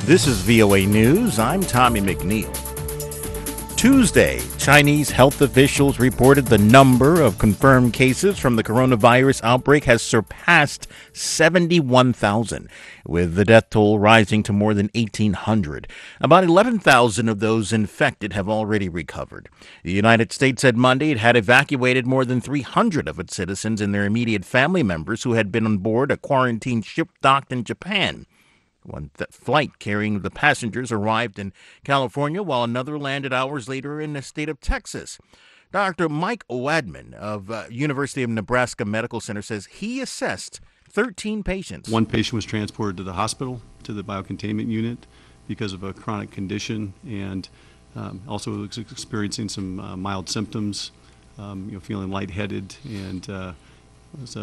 This is VOA News. I'm Tommy McNeil. Tuesday, Chinese health officials reported the number of confirmed cases from the coronavirus outbreak has surpassed 71,000, with the death toll rising to more than 1,800. About 11,000 of those infected have already recovered. The United States said Monday it had evacuated more than 300 of its citizens and their immediate family members who had been on board a quarantine ship docked in Japan. One flight carrying the passengers arrived in California, while another landed hours later in the state of Texas. Dr. Mike Wadman of University of Nebraska Medical Center says he assessed 13 patients. One patient was transported to the hospital, to the biocontainment unit, because of a chronic condition, and also was experiencing some mild symptoms, feeling lightheaded, and was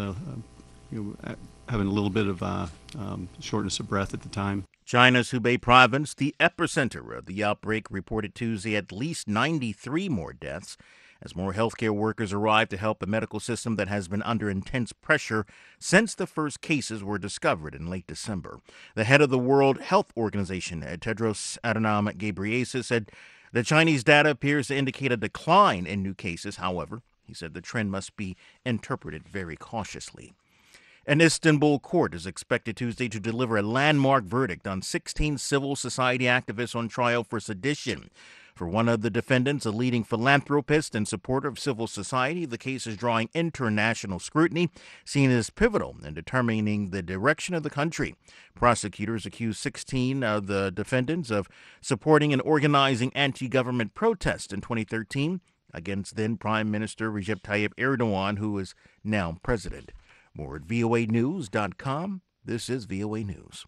having a little bit of shortness of breath at the time. China's Hubei province, the epicenter of the outbreak, reported Tuesday at least 93 more deaths as more healthcare workers arrived to help a medical system that has been under intense pressure since the first cases were discovered in late December. The head of the World Health Organization, Tedros Adhanom Ghebreyesus, said the Chinese data appears to indicate a decline in new cases. However, he said the trend must be interpreted very cautiously. An Istanbul court is expected Tuesday to deliver a landmark verdict on 16 civil society activists on trial for sedition. For one of the defendants, a leading philanthropist and supporter of civil society, the case is drawing international scrutiny, seen as pivotal in determining the direction of the country. Prosecutors accuse 16 of the defendants of supporting and organizing anti-government protests in 2013 against then Prime Minister Recep Tayyip Erdogan, who is now president. More at voanews.com. This is VOA News.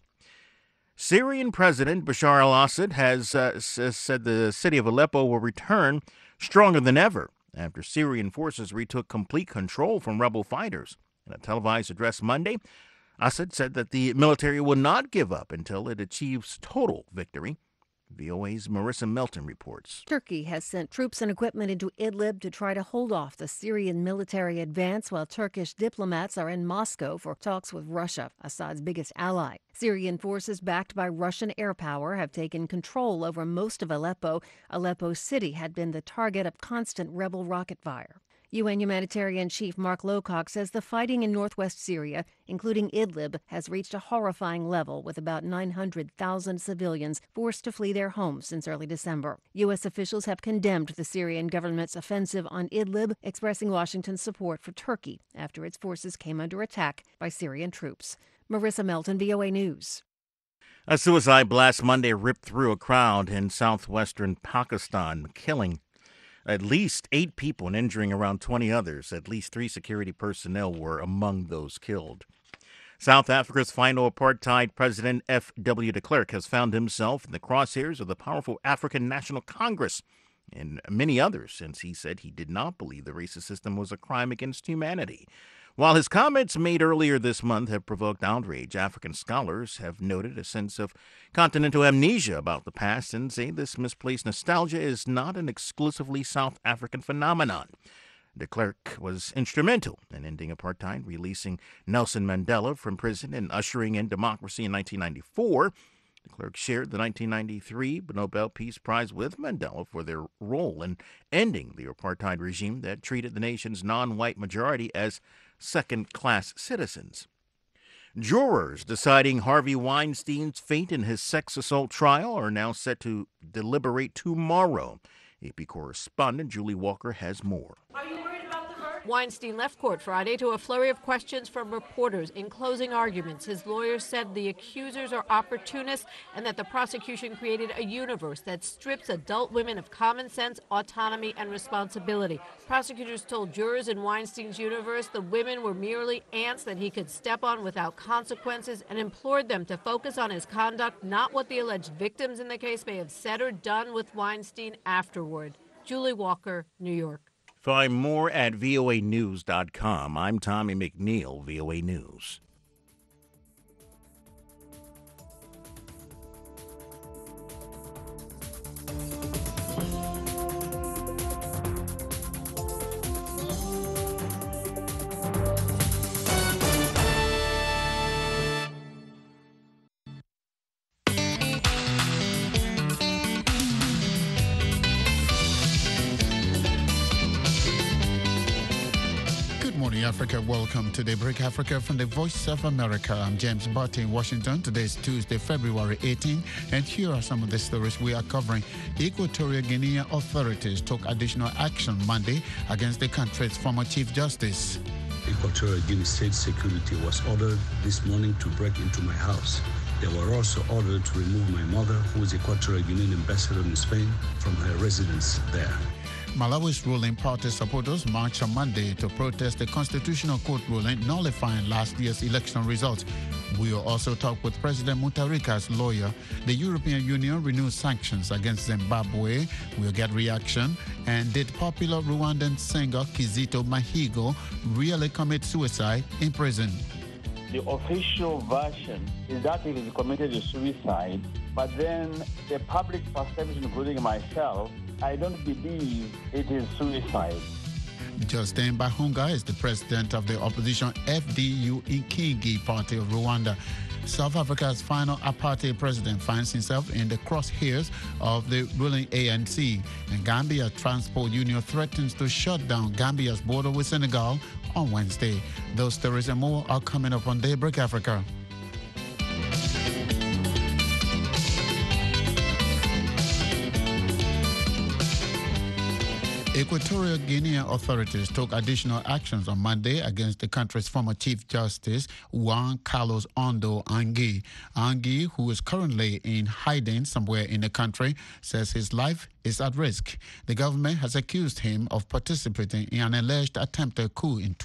Syrian President Bashar al-Assad has said the city of Aleppo will return stronger than ever after Syrian forces retook complete control from rebel fighters. In a televised address Monday, Assad said that the military will not give up until it achieves total victory. VOA's Marissa Melton reports. Turkey has sent troops and equipment into Idlib to try to hold off the Syrian military advance, while Turkish diplomats are in Moscow for talks with Russia, Assad's biggest ally. Syrian forces backed by Russian air power have taken control over most of Aleppo. Aleppo city had been the target of constant rebel rocket fire. UN humanitarian chief Mark Lowcock says the fighting in northwest Syria, including Idlib, has reached a horrifying level, with about 900,000 civilians forced to flee their homes since early December. U.S. officials have condemned the Syrian government's offensive on Idlib, expressing Washington's support for Turkey after its forces came under attack by Syrian troops. Marissa Melton, VOA News. A suicide blast Monday ripped through a crowd in southwestern Pakistan, killing at least 8 people and injuring around 20 others. At least 3 security personnel were among those killed. South Africa's final apartheid president, F.W. de Klerk, has found himself in the crosshairs of the powerful African National Congress and many others since he said he did not believe the racist system was a crime against humanity. While his comments made earlier this month have provoked outrage, African scholars have noted a sense of continental amnesia about the past and say this misplaced nostalgia is not an exclusively South African phenomenon. De Klerk was instrumental in ending apartheid, releasing Nelson Mandela from prison and ushering in democracy in 1994. De Klerk shared the 1993 Nobel Peace Prize with Mandela for their role in ending the apartheid regime that treated the nation's non-white majority as second-class citizens. Jurors deciding Harvey Weinstein's fate in his sex assault trial are now set to deliberate tomorrow. AP correspondent Julie Walker has more. Are you worried about the verdict? Weinstein left court Friday to a flurry of questions from reporters. In closing arguments, his lawyers said the accusers are opportunists and that the prosecution created a universe that strips adult women of common sense, autonomy, and responsibility. Prosecutors told jurors in Weinstein's universe the women were merely ants that he could step on without consequences and implored them to focus on his conduct, not what the alleged victims in the case may have said or done with Weinstein afterward. Julie Walker, New York. Find more at voanews.com. I'm Tommy McNeil, VOA News. Africa. Welcome to Daybreak Africa from the Voice of America. I'm James Butt in Washington. Today is Tuesday, February 18, and here are some of the stories we are covering. Equatorial Guinea authorities took additional action Monday against the country's former Chief Justice. Equatorial Guinea State Security was ordered this morning to break into my house. They were also ordered to remove my mother, who is Equatorial Guinean ambassador in Spain, from her residence there. Malawi's ruling party supporters marched on Monday to protest the Constitutional Court ruling nullifying last year's election results. We will also talk with President Mutharika's lawyer. The European Union renews sanctions against Zimbabwe. We'll get reaction. And did popular Rwandan singer Kizito Mihigo really commit suicide in prison? The official version is that he committed a suicide, but then the public perception, including myself, I don't believe it is suicide. Justin Bahunga is the president of the opposition FDU Inkingi Party of Rwanda. South Africa's final apartheid president finds himself in the crosshairs of the ruling ANC. And Gambia Transport Union threatens to shut down Gambia's border with Senegal on Wednesday. Those stories and more are coming up on Daybreak Africa. Equatorial Guinea authorities took additional actions on Monday against the country's former Chief Justice, Juan Carlos Ondo Angui. Angui, who is currently in hiding somewhere in the country, says his life is at risk. The government has accused him of participating in an alleged attempted coup in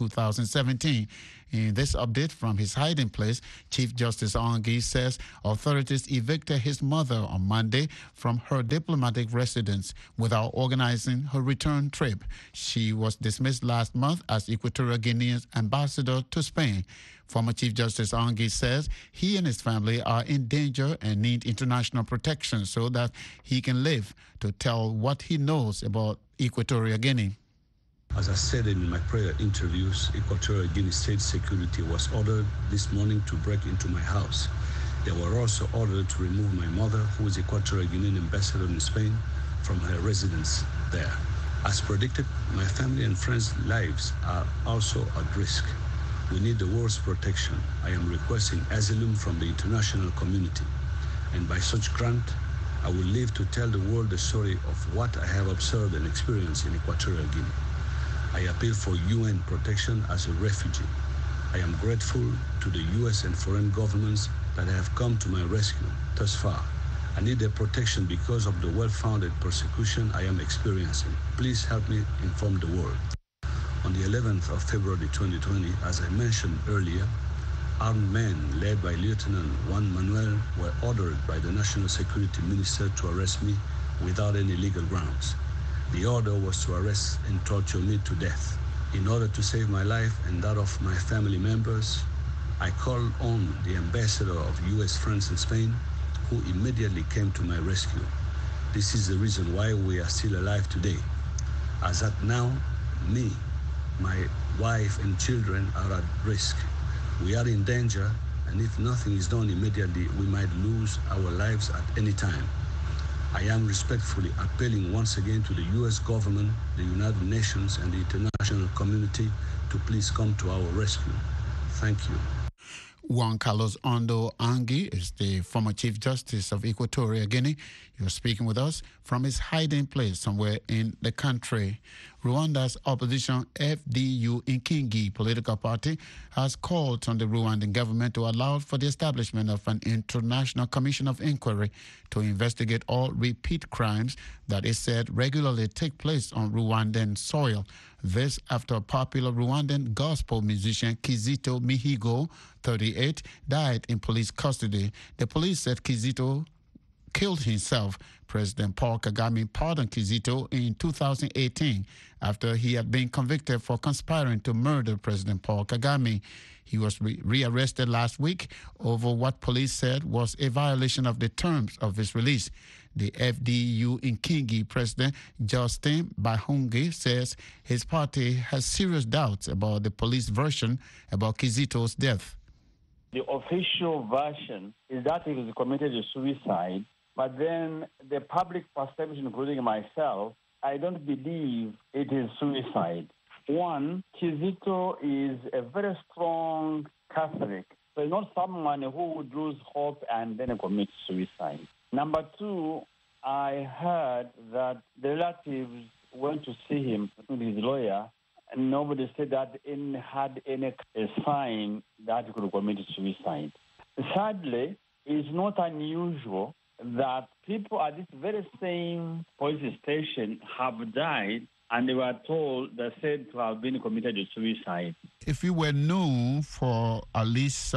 2017. In this update from his hiding place, Chief Justice Angui says authorities evicted his mother on Monday from her diplomatic residence without organizing her return trip. She was dismissed last month as Equatorial Guinea's ambassador to Spain. Former Chief Justice Angui says he and his family are in danger and need international protection so that he can live to tell what he knows about Equatorial Guinea. As I said in my prior interviews, Equatorial Guinea State Security was ordered this morning to break into my house. They were also ordered to remove my mother, who is Equatorial Guinean ambassador in Spain, from her residence there. As predicted, my family and friends' lives are also at risk. We need the world's protection. I am requesting asylum from the international community. And by such grant, I will live to tell the world the story of what I have observed and experienced in Equatorial Guinea. I appeal for UN protection as a refugee. I am grateful to the US and foreign governments that have come to my rescue thus far. I need their protection because of the well-founded persecution I am experiencing. Please help me inform the world. On the 11th of February 2020, as I mentioned earlier, armed men led by Lieutenant Juan Manuel were ordered by the National Security Minister to arrest me without any legal grounds. The order was to arrest and torture me to death. In order to save my life and that of my family members, I called on the ambassador of U.S. friends in Spain, who immediately came to my rescue. This is the reason why we are still alive today. As at now, me, my wife and children are at risk. We are in danger, and if nothing is done immediately, we might lose our lives at any time. I am respectfully appealing once again to the U.S. government, the United Nations, and the international community to please come to our rescue. Thank you. Juan Carlos Ondo Angui is the former Chief Justice of Equatorial Guinea. You're speaking with us from his hiding place somewhere in the country. Rwanda's opposition FDU Inkingi political party has called on the Rwandan government to allow for the establishment of an international commission of inquiry to investigate all repeat crimes that is said regularly take place on Rwandan soil. This after popular Rwandan gospel musician Kizito Mihigo, 38, died in police custody. The police said Kizito killed himself. President Paul Kagame pardoned Kizito in 2018 after he had been convicted for conspiring to murder President Paul Kagame. He was rearrested last week over what police said was a violation of the terms of his release. The FDU Inkingi president, Justin Bahungi, says his party has serious doubts about the police version about Kizito's death. The official version is that he committed a suicide, but then the public perception, including myself, I don't believe it is suicide. One, Kizito is a very strong Catholic. So he's not someone who would lose hope and then commit suicide. Number two, I heard that the relatives went to see him with his lawyer, and nobody said that had any sign that he could commit suicide. Sadly, it's not unusual that people at this very same police station have died and they were told, they're said to have been committed to suicide. If you were known for at least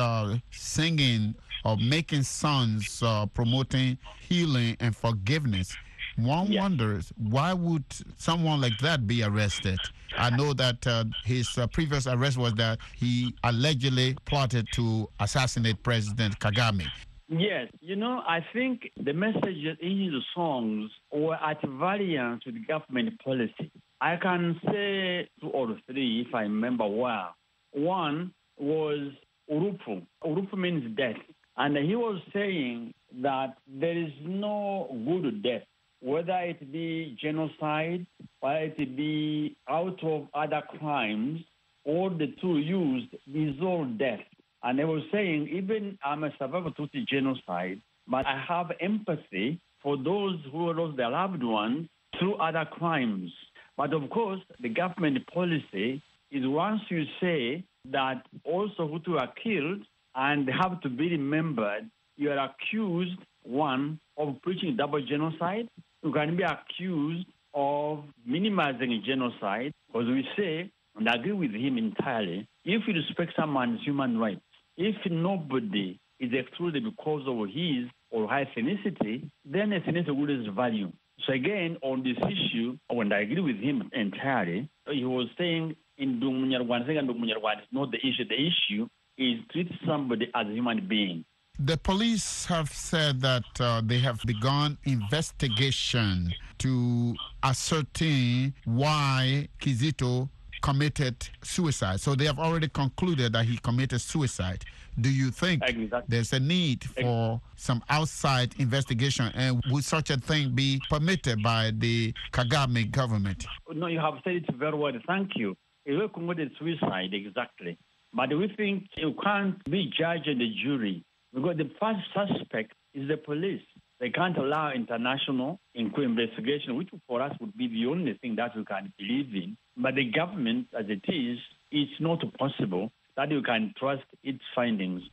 singing or making songs promoting healing and forgiveness, one wonders, why would someone like that be arrested? I know that his previous arrest was that he allegedly plotted to assassinate President Kagame. Yes, I think the messages in his songs were at variance with government policy. I can say two or three if I remember well. One was Urupu. Urupu means death. And he was saying that there is no good death, whether it be genocide, whether it be out of other crimes, all the two used is all death. And they were saying, even I'm a survivor to the genocide, but I have empathy for those who lost their loved ones through other crimes. But of course, the government policy is once you say that also who are killed and have to be remembered, you are accused, one, of preaching double genocide. You can be accused of minimizing genocide, because we say, and I agree with him entirely, if you respect someone's human rights, if nobody is excluded because of his or her ethnicity, then ethnicity loses value. So again, on this issue, when I agree with him entirely, he was saying in Ndumunyarwanda, is not the issue. The issue is treat somebody as a human being. The police have said that they have begun investigation to ascertain why Kizito committed suicide. So they have already concluded that he committed suicide. Do you think there's a need for some outside investigation, and would such a thing be permitted by the Kagame government? No, you have said it very well. Thank you. He committed suicide, exactly. But we think you can't be judge and the jury, because the first suspect is the police. They can't allow international investigation, which for us would be the only thing that we can believe in. But the government, as it is, it's not possible that you can trust its findings.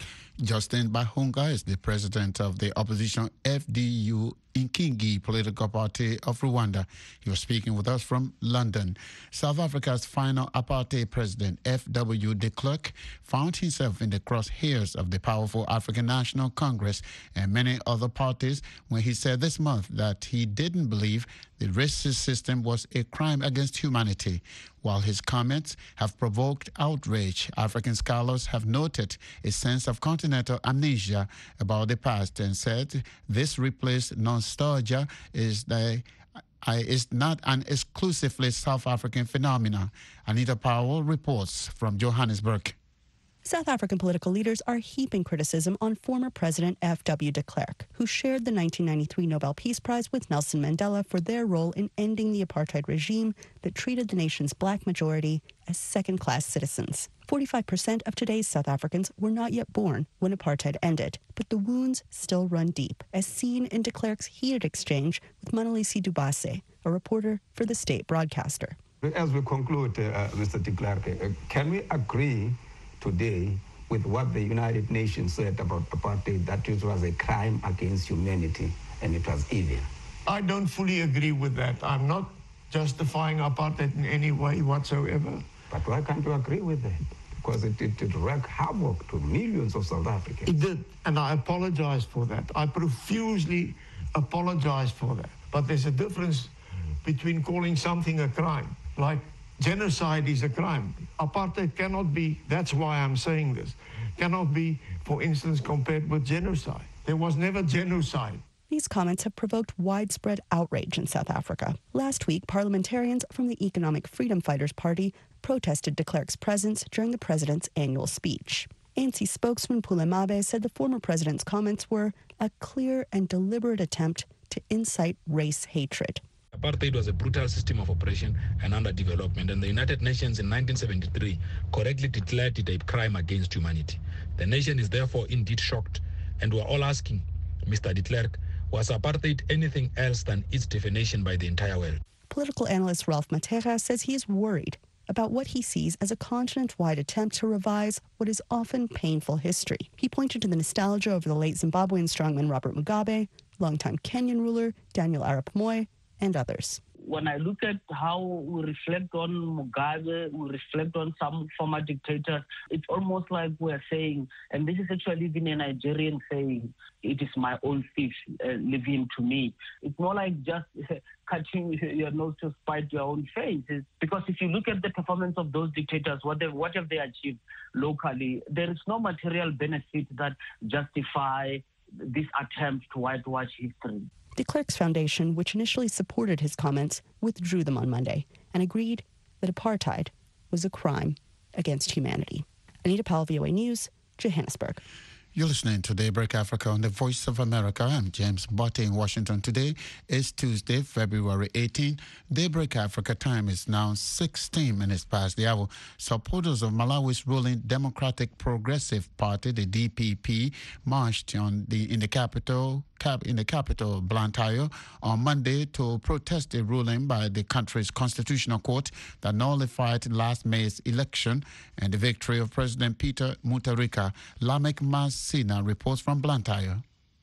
Justin Bahunga is the president of the opposition FDU Inkingi political party of Rwanda. He was speaking with us from London. South Africa's final apartheid president, F.W. de Klerk, found himself in the crosshairs of the powerful African National Congress and many other parties when he said this month that he didn't believe the racist system was a crime against humanity. While his comments have provoked outrage, African scholars have noted a sense of continental amnesia about the past and said this replaced nostalgia is not an exclusively South African phenomenon. Anita Powell reports from Johannesburg. South African political leaders are heaping criticism on former President F.W. de Klerk, who shared the 1993 Nobel Peace Prize with Nelson Mandela for their role in ending the apartheid regime that treated the nation's black majority as second-class citizens. 45% of today's South Africans were not yet born when apartheid ended, but the wounds still run deep, as seen in de Klerk's heated exchange with Manalisi Dubase, a reporter for the state broadcaster. As we conclude, Mr. de Klerk, can we agree today with what the United Nations said about apartheid, that it was a crime against humanity and it was evil? I don't fully agree with that. I'm not justifying apartheid in any way whatsoever. But why can't you agree with that? Because it wreaked havoc to millions of South Africans. It did, and I apologize for that. I profusely apologize for that. But there's a difference between calling something a crime, like genocide is a crime. Apartheid cannot be, that's why I'm saying this, cannot be, for instance, compared with genocide. There was never genocide. These comments have provoked widespread outrage in South Africa. Last week, parliamentarians from the Economic Freedom Fighters Party protested de Klerk's presence during the president's annual speech. ANC spokesman Pule Mabe said the former president's comments were a clear and deliberate attempt to incite race hatred. apartheid was a brutal system of oppression and underdevelopment, and the United Nations in 1973 correctly declared it a crime against humanity. The nation is therefore indeed shocked, and we're all asking, Mr. de Klerk, was apartheid anything else than its definition by the entire world? Political analyst Ralph Matera says he is worried about what he sees as a continent-wide attempt to revise what is often painful history. He pointed to the nostalgia over the late Zimbabwean strongman Robert Mugabe, longtime Kenyan ruler Daniel Arap Moi, and others. When I look at how we reflect on Mugabe, we reflect on some former dictators, it's almost like we're saying, and this is actually even a Nigerian saying, it is my own fish, leave him to me. It's more like just cutting your nose to spite your own face. Because if you look at the performance of those dictators, what have they achieved locally? There is no material benefit that justify this attempt to whitewash history. De Klerk's foundation, which initially supported his comments, withdrew them on Monday and agreed that apartheid was a crime against humanity. Anita Powell, VOA News, Johannesburg. You're listening to Daybreak Africa on the Voice of America. I'm James Botte in Washington. Today is Tuesday, February 18. Daybreak Africa time is now 16 minutes past the hour. Supporters of Malawi's ruling Democratic Progressive Party, the DPP, marched in the capital, Blantyre, on Monday to protest the ruling by the country's constitutional court that nullified last May's election and the victory of President Peter Mutharika. Lamek Masina reports from Blantyre.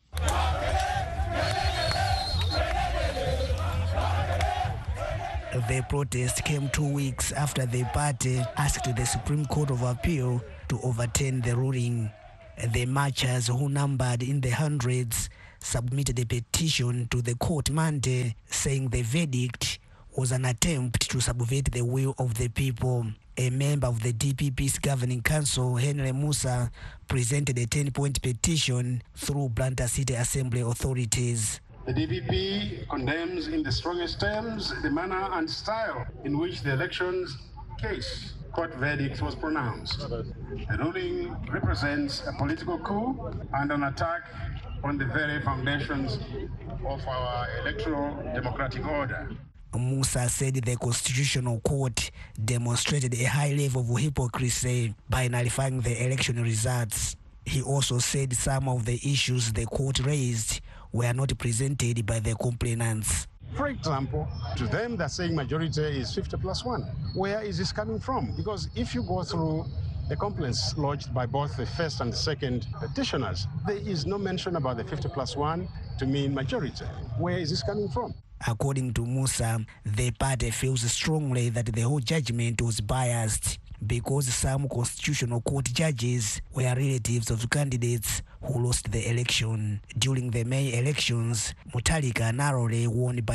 The protest came 2 weeks after the party asked the Supreme Court of Appeal to overturn the ruling. The marchers, who numbered in the hundreds, submitted a petition to the court Monday saying the verdict was an attempt to subvert the will of the people. A member of the DPP's governing council, Henry Musa, presented a 10-point petition through Blantyre City Assembly authorities. The DPP condemns in the strongest terms the manner and style in which the elections case court verdict was pronounced. The ruling represents a political coup and an attack on the very foundations of our electoral democratic order. Musa said the Constitutional Court demonstrated a high level of hypocrisy by nullifying the election results. He also said some of the issues the court raised were not presented by the complainants. For example, to them they're saying majority is 50+1. Where is this coming from? Because if you go through the complaints lodged by both the first and the second petitioners, there is no mention about the 50+1 to mean majority. Where is this coming from? According to Musa, the party feels strongly that the whole judgment was biased because some constitutional court judges were relatives of candidates who lost the election. During the May elections, Mutharika narrowly won by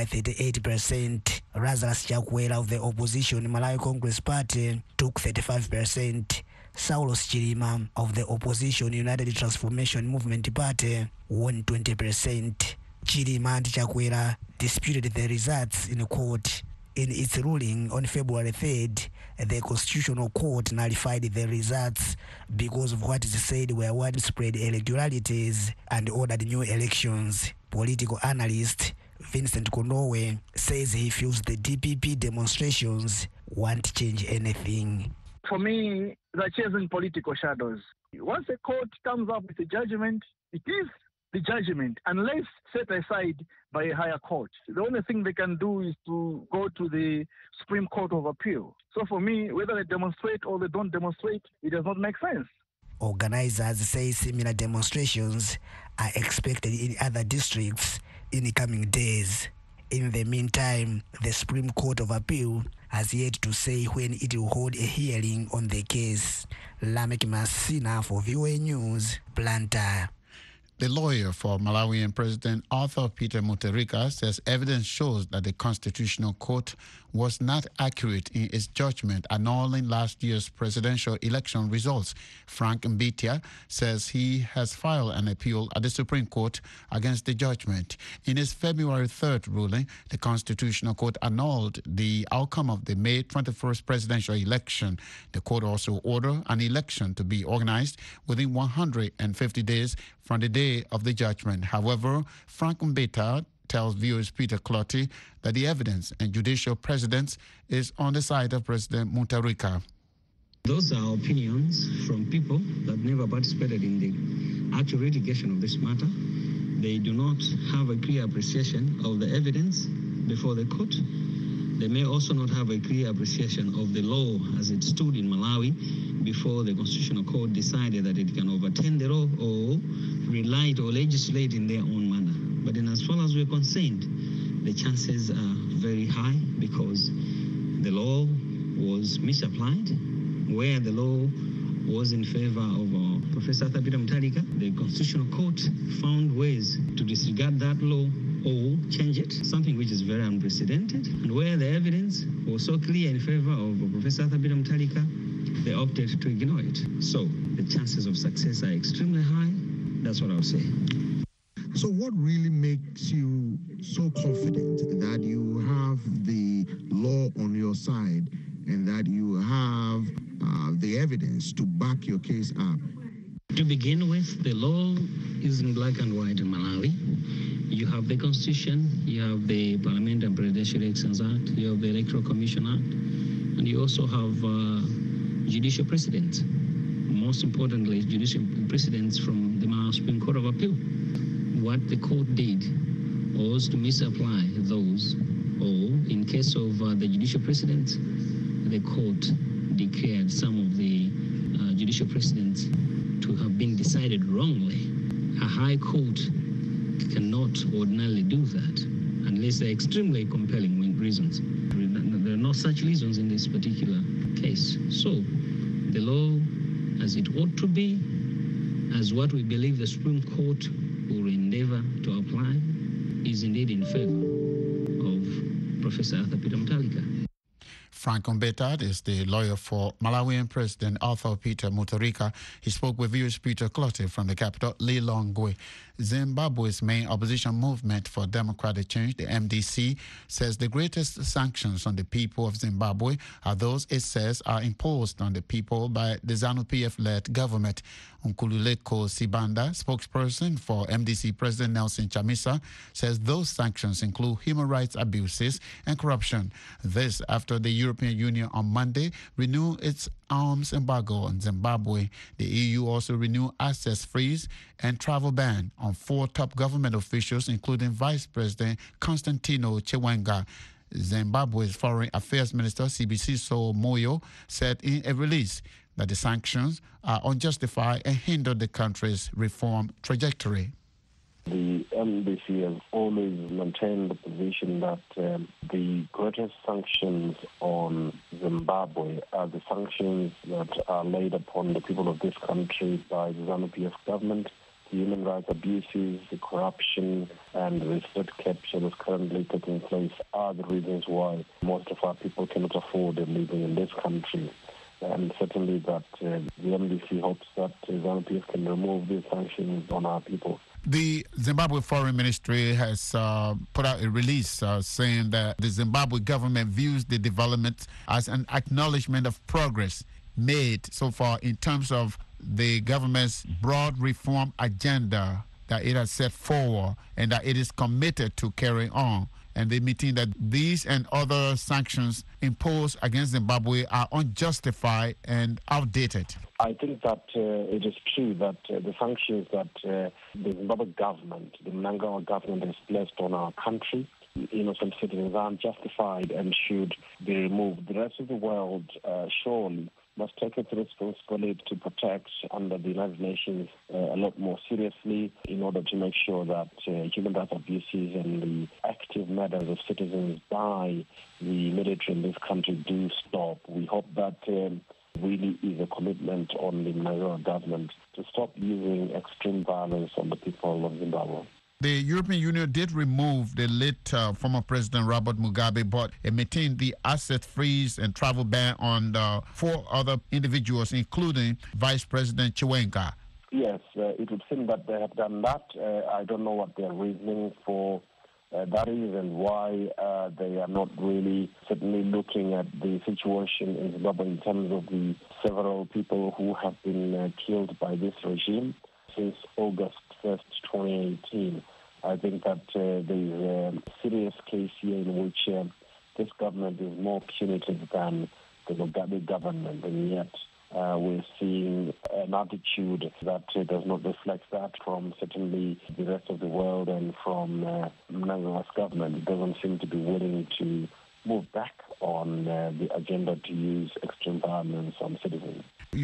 38%. Lazarus Chakwera of the opposition Malawi Congress Party took 35%. Saulos Chilima of the opposition United Transformation Movement Party won 20%. Chilima and Chakwera disputed the results in court. In its ruling on February 3rd, the Constitutional Court nullified the results because of what is said were widespread irregularities and ordered new elections. Political analyst Vincent Konowe says he feels the DPP demonstrations won't change anything. For me, they're chasing political shadows. Once a court comes up with a judgment, it is the judgment, unless set aside by a higher court. The only thing they can do is to go to the Supreme Court of Appeal. So for me, whether they demonstrate or they don't demonstrate, it does not make sense. Organizers say similar demonstrations are expected in other districts in the coming days. In the meantime, the Supreme Court of Appeal has yet to say when it will hold a hearing on the case. Lamek Masina for VOA News, Blantyre. The lawyer for Malawian President Arthur Peter Mutharika says evidence shows that the Constitutional Court was not accurate in its judgment annulling last year's presidential election results. Frank Mbitia says he has filed an appeal at the Supreme Court against the judgment. In his February 3rd ruling, the Constitutional Court annulled the outcome of the May 21st presidential election. The court also ordered an election to be organized within 150 days from the day of the judgment. However, Frank Mbita tells viewers Peter Clotty that the evidence and judicial precedence is on the side of President Mutharika. Those are opinions from people that never participated in the actual litigation of this matter. They do not have a clear appreciation of the evidence before the court. They may also not have a clear appreciation of the law as it stood in Malawi before the Constitutional Court decided that it can overturn the law or relight or legislate in their own manner. But in as far as we're concerned, the chances are very high because the law was misapplied. Where the law was in favor of Professor Arthur Peter Mutharika, the Constitutional Court found ways to disregard that law or change it, something which is very unprecedented. And where the evidence was so clear in favor of Professor Arthur Peter Mutharika, they opted to ignore it. So the chances of success are extremely high. That's what I would say. So what really makes you so confident that you have the law on your side and that you have the evidence to back your case up? To begin with, the law is in black and white in Malawi. You have the Constitution, you have the Parliament and Presidential Elections Act, you have the Electoral Commission Act, and you also have judicial precedents. Most importantly, judicial precedents from the Malawi Supreme Court of Appeal. What the court did was to misapply those, or in case of the judicial precedents, the court declared some of the judicial precedents to have been decided wrongly. A high court cannot ordinarily do that unless they're extremely compelling reasons. There are no such reasons in this particular case. So the law, as it ought to be, as what we believe the Supreme Court will endeavor to apply, is indeed in favor of Professor Arthur Peter Mutharika. Frank Ombetad is the lawyer for Malawian President Arthur Peter Mutharika. He spoke with viewers Peter Clotty from the capital, Lilongwe. Zimbabwe's main opposition movement for democratic change, the MDC, says the greatest sanctions on the people of Zimbabwe are those it says are imposed on the people by the ZANU-PF-led government. Nkululeko Sibanda, spokesperson for MDC President Nelson Chamisa, says those sanctions include human rights abuses and corruption. This after the European Union on Monday renewed its arms embargo on Zimbabwe. The EU also renewed access freeze and travel ban on 4 top government officials, including Vice President Constantino Chiwenga. Zimbabwe's Foreign Affairs Minister Sibusiso Moyo said in a release that the sanctions are unjustified and hinder the country's reform trajectory. The MDC has always maintained the position that the greatest sanctions on Zimbabwe are the sanctions that are laid upon the people of this country by the ZANU-PF government. The human rights abuses, the corruption, and the state capture that's currently taking place are the reasons why most of our people cannot afford living in this country. And certainly that the MDC hopes that ZANU-PF can remove these sanctions on our people. The Zimbabwe Foreign Ministry has put out a release saying that the Zimbabwe government views the development as an acknowledgement of progress made so far in terms of the government's broad reform agenda that it has set forward and that it is committed to carrying on. And they maintain that these and other sanctions imposed against Zimbabwe are unjustified and outdated. I think that it is true that the sanctions that the Zimbabwe government, the Mnangagwa government, has placed on our country, innocent citizens, are unjustified and should be removed. The rest of the world surely must take its responsibility to protect under the United Nations a lot more seriously in order to make sure that human rights abuses and the active murders of citizens by the military in this country do stop. We hope that really is a commitment on the Mnangagwa government to stop using extreme violence on the people of Zimbabwe. The European Union did remove the late former President Robert Mugabe, but it maintained the asset freeze and travel ban on 4 other individuals, including Vice President Chiwenga. Yes, it would seem that they have done that. I don't know what their reasoning for that is and why they are not really certainly looking at the situation in Zimbabwe in terms of the several people who have been killed by this regime since August 1st, 2018. I I think that there's a serious case here in which this government is more punitive than the Mugabe government, and yet we're seeing an attitude that does not reflect that from certainly the rest of the world and from Mnangagwa's government. It doesn't seem to be willing to move back on the agenda to use extreme violence on citizens.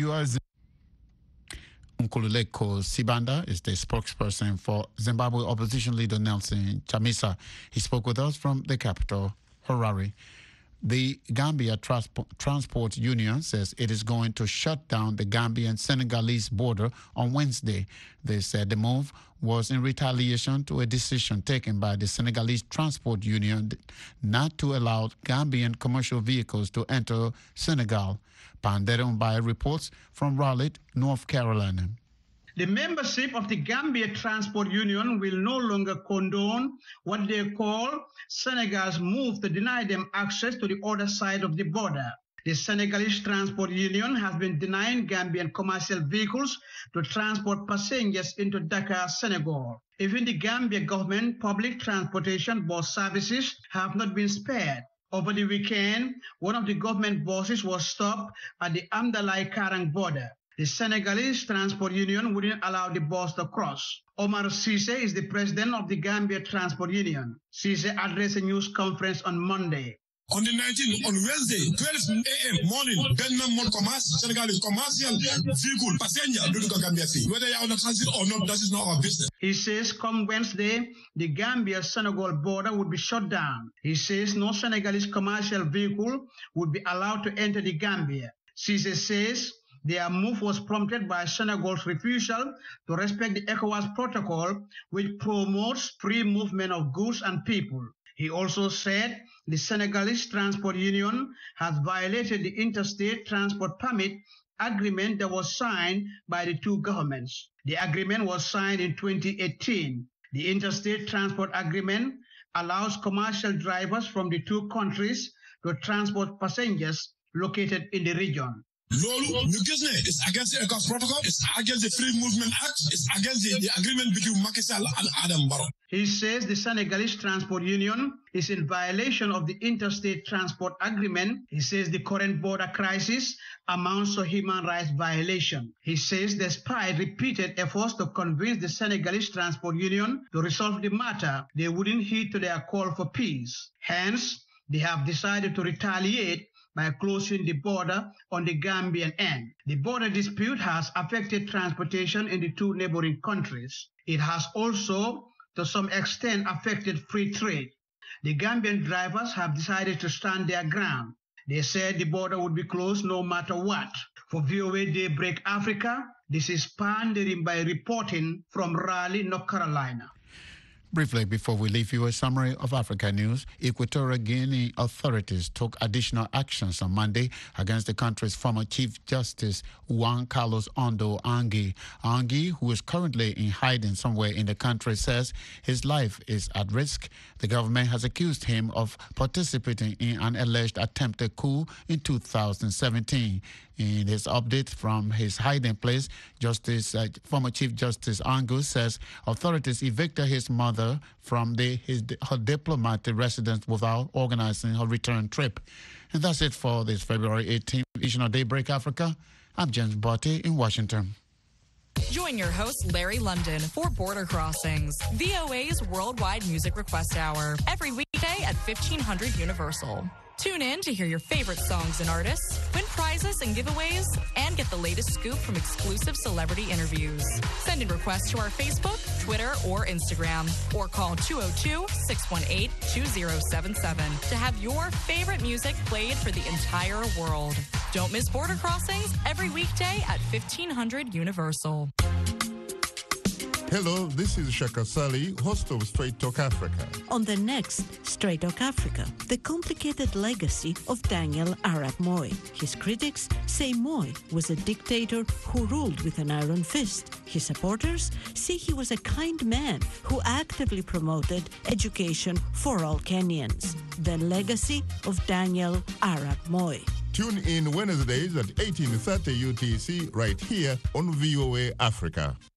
Nkululeko Sibanda is the spokesperson for Zimbabwe opposition leader Nelson Chamisa. He spoke with us from the capital, Harare. The Gambia Transport Union says it is going to shut down the Gambian-Senegalese border on Wednesday. They said the move was in retaliation to a decision taken by the Senegalese Transport Union not to allow Gambian commercial vehicles to enter Senegal. Pandere Mbaye reports from Raleigh, North Carolina. The membership of the Gambia Transport Union will no longer condone what they call Senegal's move to deny them access to the other side of the border. The Senegalese Transport Union has been denying Gambian commercial vehicles to transport passengers into Dakar, Senegal. Even the Gambia government public transportation bus services have not been spared. Over the weekend, one of the government buses was stopped at the Amdalai-Karang border. The Senegalese Transport Union wouldn't allow the bus to cross. Omar Cisse is the president of the Gambia Transport Union. Cisse addressed a news conference on Monday. On the 19th, on Wednesday, 12 a.m. morning, Senegalese commercial vehicle passenger do the Gambia fee. Whether you're on the transit or not, that is not our business. He says come Wednesday, the Gambia-Senegal border would be shut down. He says no Senegalese commercial vehicle would be allowed to enter the Gambia. Cisse says their move was prompted by Senegal's refusal to respect the ECOWAS protocol, which promotes free movement of goods and people. He also said the Senegalese Transport Union has violated the Interstate Transport Permit agreement that was signed by the two governments. The agreement was signed in 2018. The Interstate Transport Agreement allows commercial drivers from the two countries to transport passengers located in the region. It's against the ECOWAS protocol, it's against the Free Movement Act, it's against the agreement between Macky Sall and Adam Barrow. He says the Senegalese Transport Union is in violation of the Interstate Transport Agreement. He says the current border crisis amounts to human rights violation. He says despite repeated efforts to convince the Senegalese Transport Union to resolve the matter, they wouldn't heed to their call for peace. Hence, they have decided to retaliate by closing the border on the Gambian end. The border dispute has affected transportation in the two neighboring countries. It has also, to some extent, affected free trade. The Gambian drivers have decided to stand their ground. They said the border would be closed no matter what. For VOA Daybreak Africa, this is Pandere Mbaye reporting from Raleigh, North Carolina. Briefly, before we leave you, a summary of Africa news. Equatorial Guinea authorities took additional actions on Monday against the country's former Chief Justice Juan Carlos Ondo Anguie. Anguie, who is currently in hiding somewhere in the country, says his life is at risk. The government has accused him of participating in an alleged attempted coup in 2017. In his update from his hiding place, former Chief Justice Anguie says authorities evicted his mother from her diplomatic residence without organizing her return trip. And that's it for this February 18th edition of Daybreak Africa. I'm James Botti in Washington. Join your host, Larry London, for Border Crossings, VOA's worldwide music request hour, every weekday at 1500 Universal. Tune in to hear your favorite songs and artists, win prizes and giveaways, and get the latest scoop from exclusive celebrity interviews. Send in requests to our Facebook, Twitter, or Instagram, or call 202-618-2077 to have your favorite music played for the entire world. Don't miss Border Crossings every weekday at 1500 Universal. Hello, this is Shaka Sali, host of Straight Talk Africa. On the next Straight Talk Africa, the complicated legacy of Daniel Arap Moi. His critics say Moi was a dictator who ruled with an iron fist. His supporters say he was a kind man who actively promoted education for all Kenyans. The legacy of Daniel Arap Moi. Tune in Wednesdays at 18:30 UTC right here on VOA Africa.